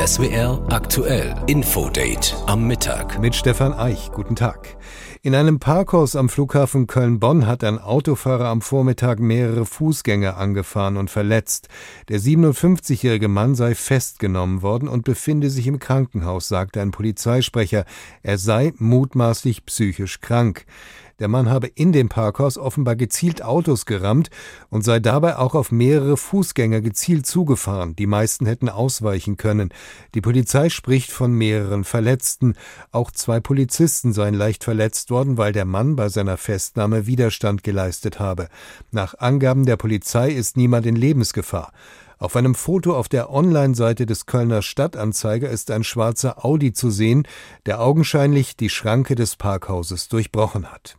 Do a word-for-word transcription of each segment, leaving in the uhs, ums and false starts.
S W R aktuell Infodate am Mittag mit Stefan Eich. Guten Tag. In einem Parkhaus am Flughafen Köln-Bonn hat ein Autofahrer am Vormittag mehrere Fußgänger angefahren und verletzt. Der siebenundfünfzigjährige Mann sei festgenommen worden und befinde sich im Krankenhaus, sagte ein Polizeisprecher. Er sei mutmaßlich psychisch krank. Der Mann habe in dem Parkhaus offenbar gezielt Autos gerammt und sei dabei auch auf mehrere Fußgänger gezielt zugefahren. Die meisten hätten ausweichen können. Die Polizei spricht von mehreren Verletzten. Auch zwei Polizisten seien leicht verletzt worden, weil der Mann bei seiner Festnahme Widerstand geleistet habe. Nach Angaben der Polizei ist niemand in Lebensgefahr. Auf einem Foto auf der Online-Seite des Kölner Stadtanzeiger ist ein schwarzer Audi zu sehen, der augenscheinlich die Schranke des Parkhauses durchbrochen hat.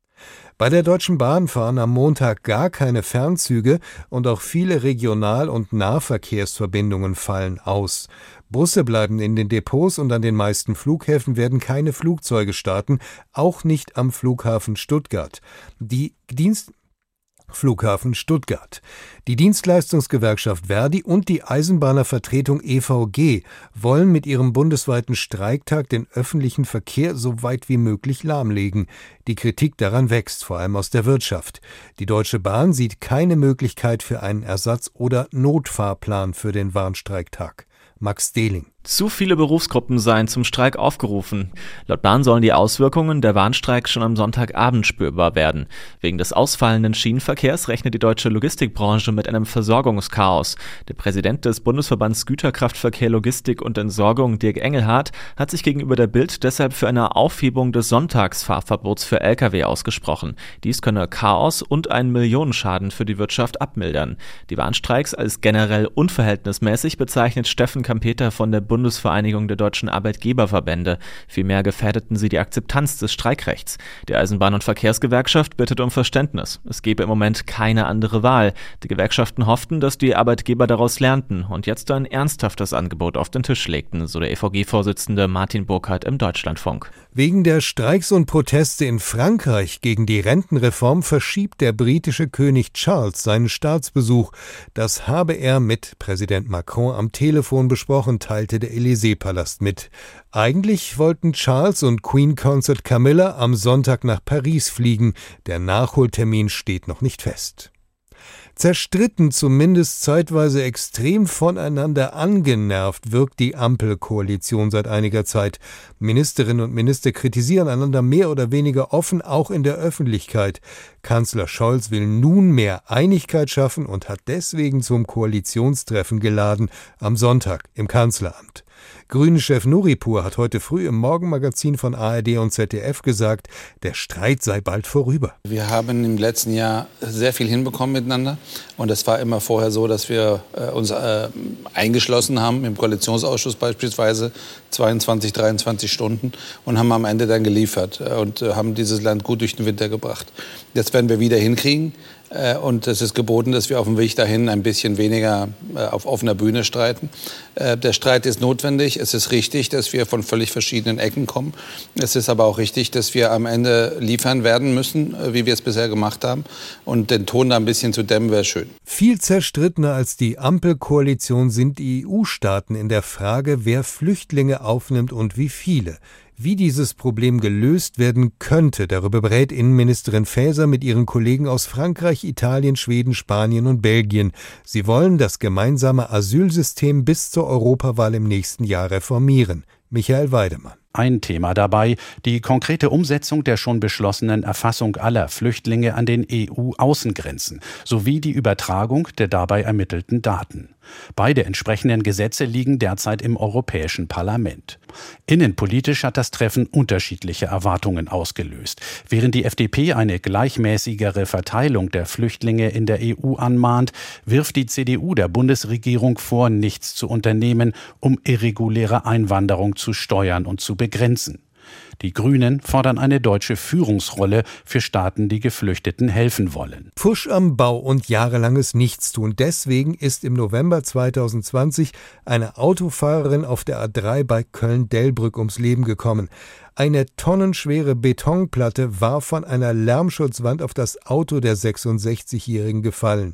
Bei der Deutschen Bahn fahren am Montag gar keine Fernzüge und auch viele Regional- und Nahverkehrsverbindungen fallen aus. Busse bleiben in den Depots und an den meisten Flughäfen werden keine Flugzeuge starten, auch nicht am Flughafen Stuttgart. Die Dienst Flughafen Stuttgart. Die Dienstleistungsgewerkschaft Verdi und die Eisenbahnervertretung E V G wollen mit ihrem bundesweiten Streiktag den öffentlichen Verkehr so weit wie möglich lahmlegen. Die Kritik daran wächst, vor allem aus der Wirtschaft. Die Deutsche Bahn sieht keine Möglichkeit für einen Ersatz- oder Notfahrplan für den Warnstreiktag. Max Dehling. Zu viele Berufsgruppen seien zum Streik aufgerufen. Laut Bahn sollen die Auswirkungen der Warnstreiks schon am Sonntagabend spürbar werden. Wegen des ausfallenden Schienenverkehrs rechnet die deutsche Logistikbranche mit einem Versorgungschaos. Der Präsident des Bundesverbands Güterkraftverkehr, Logistik und Entsorgung, Dirk Engelhardt, hat sich gegenüber der Bild deshalb für eine Aufhebung des Sonntagsfahrverbots für L K W ausgesprochen. Dies könne Chaos und einen Millionenschaden für die Wirtschaft abmildern. Die Warnstreiks als generell unverhältnismäßig bezeichnet Steffen Kampeter von der Bundesvereinigung der deutschen Arbeitgeberverbände. Vielmehr gefährdeten sie die Akzeptanz des Streikrechts. Die Eisenbahn- und Verkehrsgewerkschaft bittet um Verständnis. Es gebe im Moment keine andere Wahl. Die Gewerkschaften hofften, dass die Arbeitgeber daraus lernten und jetzt ein ernsthaftes Angebot auf den Tisch legten, so der E V G-Vorsitzende Martin Burkhardt im Deutschlandfunk. Wegen der Streiks und Proteste in Frankreich gegen die Rentenreform verschiebt der britische König Charles seinen Staatsbesuch. Das habe er mit Präsident Macron am Telefon besprochen, teilte der Élysée-Palast mit. Eigentlich wollten Charles und Queen Consort Camilla am Sonntag nach Paris fliegen. Der Nachholtermin steht noch nicht fest. Zerstritten, zumindest zeitweise extrem voneinander angenervt, wirkt die Ampelkoalition seit einiger Zeit. Ministerinnen und Minister kritisieren einander mehr oder weniger offen, auch in der Öffentlichkeit. Kanzler Scholz will nunmehr Einigkeit schaffen und hat deswegen zum Koalitionstreffen geladen, am Sonntag im Kanzleramt. Grünen-Chef Nuripur hat heute früh im Morgenmagazin von A R D und Z D F gesagt, der Streit sei bald vorüber. Wir haben im letzten Jahr sehr viel hinbekommen miteinander. Und es war immer vorher so, dass wir äh, uns äh, eingeschlossen haben, im Koalitionsausschuss beispielsweise, zweiundzwanzig, dreiundzwanzig Stunden und haben am Ende dann geliefert äh, und äh, haben dieses Land gut durch den Winter gebracht. Jetzt werden wir wieder hinkriegen. Und es ist geboten, dass wir auf dem Weg dahin ein bisschen weniger auf offener Bühne streiten. Der Streit ist notwendig. Es ist richtig, dass wir von völlig verschiedenen Ecken kommen. Es ist aber auch richtig, dass wir am Ende liefern werden müssen, wie wir es bisher gemacht haben. Und den Ton da ein bisschen zu dämmen, wäre schön. Viel zerstrittener als die Ampelkoalition sind die E U-Staaten in der Frage, wer Flüchtlinge aufnimmt und wie viele. Wie dieses Problem gelöst werden könnte, darüber berät Innenministerin Faeser mit ihren Kollegen aus Frankreich, Italien, Schweden, Spanien und Belgien. Sie wollen das gemeinsame Asylsystem bis zur Europawahl im nächsten Jahr reformieren. Michael Weidemann. Ein Thema dabei, die konkrete Umsetzung der schon beschlossenen Erfassung aller Flüchtlinge an den E U-Außengrenzen sowie die Übertragung der dabei ermittelten Daten. Beide entsprechenden Gesetze liegen derzeit im Europäischen Parlament. Innenpolitisch hat das Treffen unterschiedliche Erwartungen ausgelöst. Während die F D P eine gleichmäßigere Verteilung der Flüchtlinge in der E U anmahnt, wirft die C D U der Bundesregierung vor, nichts zu unternehmen, um irreguläre Einwanderung zu steuern und zu begrenzen. Die Grünen fordern eine deutsche Führungsrolle für Staaten, die Geflüchteten helfen wollen. Pfusch am Bau und jahrelanges Nichtstun. Deswegen ist im November zweitausendzwanzig eine Autofahrerin auf der A drei bei Köln-Delbrück ums Leben gekommen. Eine tonnenschwere Betonplatte war von einer Lärmschutzwand auf das Auto der sechsundsechzigjährigen gefallen.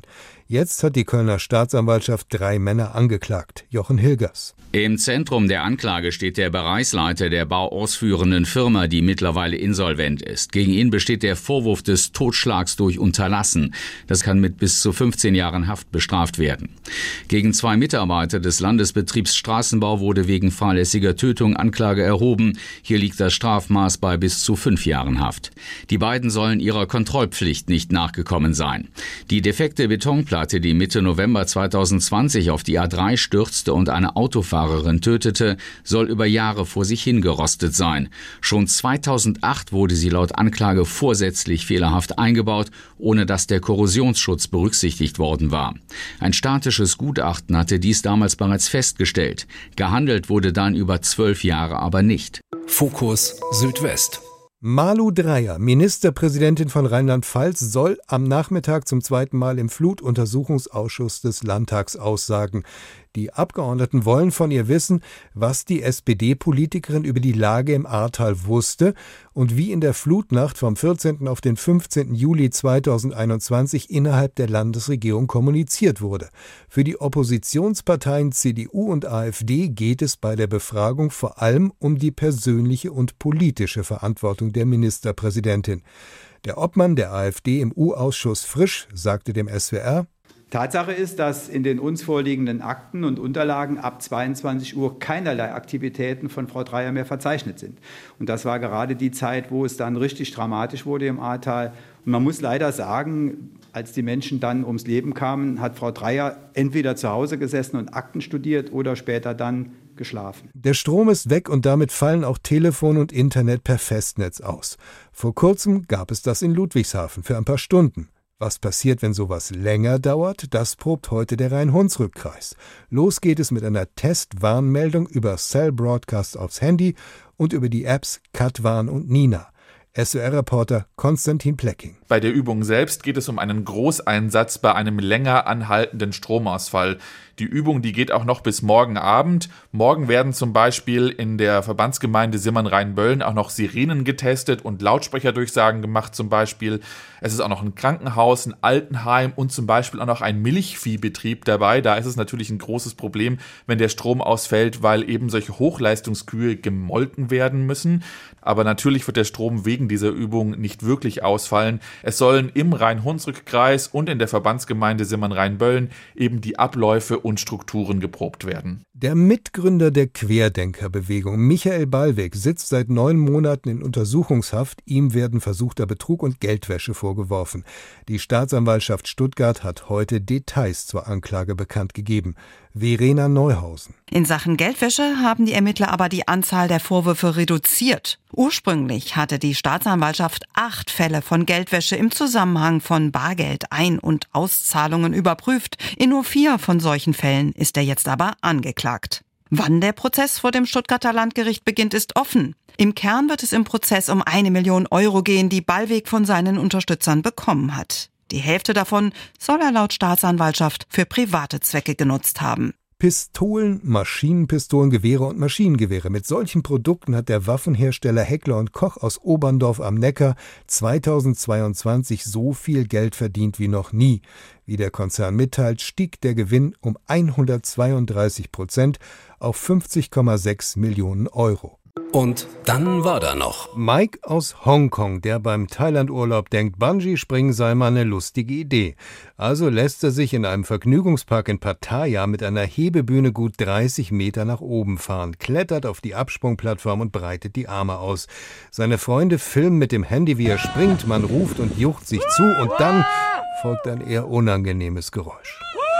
Jetzt hat die Kölner Staatsanwaltschaft drei Männer angeklagt. Jochen Hilgers. Im Zentrum der Anklage steht der Bereichsleiter der bauausführenden Firma, die mittlerweile insolvent ist. Gegen ihn besteht der Vorwurf des Totschlags durch Unterlassen. Das kann mit bis zu fünfzehn Jahren Haft bestraft werden. Gegen zwei Mitarbeiter des Landesbetriebs Straßenbau wurde wegen fahrlässiger Tötung Anklage erhoben. Hier liegt das Strafmaß bei bis zu fünf Jahren Haft. Die beiden sollen ihrer Kontrollpflicht nicht nachgekommen sein. Die defekte Betonplatte, die Mitte November zweitausendzwanzig auf die A drei stürzte und eine Autofahrerin tötete, soll über Jahre vor sich hingerostet sein. Schon zweitausendacht wurde sie laut Anklage vorsätzlich fehlerhaft eingebaut, ohne dass der Korrosionsschutz berücksichtigt worden war. Ein statisches Gutachten hatte dies damals bereits festgestellt. Gehandelt wurde dann über zwölf Jahre aber nicht. Fokus Südwest. Malu Dreyer, Ministerpräsidentin von Rheinland-Pfalz, soll am Nachmittag zum zweiten Mal im Flutuntersuchungsausschuss des Landtags aussagen. Die Abgeordneten wollen von ihr wissen, was die S P D-Politikerin über die Lage im Ahrtal wusste und wie in der Flutnacht vom vierzehnten auf den fünfzehnten Juli zweitausendeinundzwanzig innerhalb der Landesregierung kommuniziert wurde. Für die Oppositionsparteien C D U und AfD geht es bei der Befragung vor allem um die persönliche und politische Verantwortung der Ministerpräsidentin. Der Obmann der AfD im U-Ausschuss Frisch sagte dem S W R: Tatsache ist, dass in den uns vorliegenden Akten und Unterlagen ab zweiundzwanzig Uhr keinerlei Aktivitäten von Frau Dreyer mehr verzeichnet sind. Und das war gerade die Zeit, wo es dann richtig dramatisch wurde im Ahrtal. Und man muss leider sagen, als die Menschen dann ums Leben kamen, hat Frau Dreyer entweder zu Hause gesessen und Akten studiert oder später dann geschlafen. Der Strom ist weg und damit fallen auch Telefon und Internet per Festnetz aus. Vor kurzem gab es das in Ludwigshafen für ein paar Stunden. Was passiert, wenn sowas länger dauert, das probt heute der Rhein-Hunsrück-Kreis. Los geht es mit einer Testwarnmeldung über Cell Broadcast aufs Handy und über die Apps Katwarn und Nina. S W R-Reporter Konstantin Plecking. Bei der Übung selbst geht es um einen Großeinsatz bei einem länger anhaltenden Stromausfall. Die Übung, die geht auch noch bis morgen Abend. Morgen werden zum Beispiel in der Verbandsgemeinde Simmern-Rheinböllen auch noch Sirenen getestet und Lautsprecherdurchsagen gemacht zum Beispiel. Es ist auch noch ein Krankenhaus, ein Altenheim und zum Beispiel auch noch ein Milchviehbetrieb dabei. Da ist es natürlich ein großes Problem, wenn der Strom ausfällt, weil eben solche Hochleistungskühe gemolken werden müssen. Aber natürlich wird der Strom wegen dieser Übung nicht wirklich ausfallen. Es sollen im Rhein-Hunsrück-Kreis und in der Verbandsgemeinde Simmern-Rheinböllen eben die Abläufe und Strukturen geprobt werden. Der Mitgründer der Querdenkerbewegung, Michael Ballweg, sitzt seit neun Monaten in Untersuchungshaft. Ihm werden versuchter Betrug und Geldwäsche vorgeworfen. Die Staatsanwaltschaft Stuttgart hat heute Details zur Anklage bekannt gegeben. Verena Neuhausen. In Sachen Geldwäsche haben die Ermittler aber die Anzahl der Vorwürfe reduziert. Ursprünglich hatte die Staatsanwaltschaft acht Fälle von Geldwäsche im Zusammenhang von Bargeld-Ein- und Auszahlungen überprüft. In nur vier von solchen Fällen ist er jetzt aber angeklagt. Wann der Prozess vor dem Stuttgarter Landgericht beginnt, ist offen. Im Kern wird es im Prozess um eine Million Euro gehen, die Ballweg von seinen Unterstützern bekommen hat. Die Hälfte davon soll er laut Staatsanwaltschaft für private Zwecke genutzt haben. Pistolen, Maschinenpistolen, Gewehre und Maschinengewehre. Mit solchen Produkten hat der Waffenhersteller Heckler und Koch aus Oberndorf am Neckar zweitausendzweiundzwanzig so viel Geld verdient wie noch nie. Wie der Konzern mitteilt, stieg der Gewinn um hundertzweiunddreißig Prozent auf fünfzig Komma sechs Millionen Euro. Und dann war da noch Mike aus Hongkong, der beim Thailand-Urlaub denkt, Bungee-Springen sei mal eine lustige Idee. Also lässt er sich in einem Vergnügungspark in Pattaya mit einer Hebebühne gut dreißig Meter nach oben fahren, klettert auf die Absprungplattform und breitet die Arme aus. Seine Freunde filmen mit dem Handy, wie er springt, man ruft und jucht sich zu und dann folgt ein eher unangenehmes Geräusch.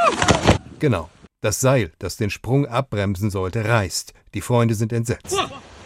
Genau, das Seil, das den Sprung abbremsen sollte, reißt. Die Freunde sind entsetzt.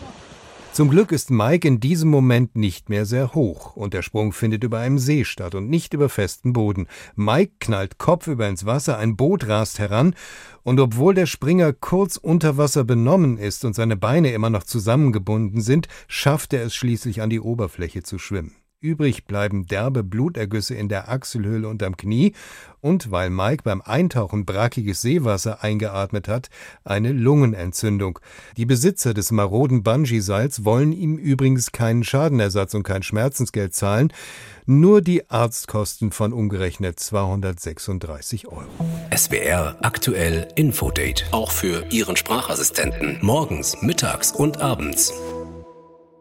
Zum Glück ist Mike in diesem Moment nicht mehr sehr hoch und der Sprung findet über einem See statt und nicht über festem Boden. Mike knallt kopfüber ins Wasser, ein Boot rast heran und obwohl der Springer kurz unter Wasser benommen ist und seine Beine immer noch zusammengebunden sind, schafft er es schließlich an die Oberfläche zu schwimmen. Übrig bleiben derbe Blutergüsse in der Achselhöhle unterm Knie und, weil Mike beim Eintauchen brackiges Seewasser eingeatmet hat, eine Lungenentzündung. Die Besitzer des maroden Bungee-Seils wollen ihm übrigens keinen Schadenersatz und kein Schmerzensgeld zahlen, nur die Arztkosten von umgerechnet zweihundertsechsunddreißig Euro. S W R aktuell Infodate. Auch für Ihren Sprachassistenten. Morgens, mittags und abends.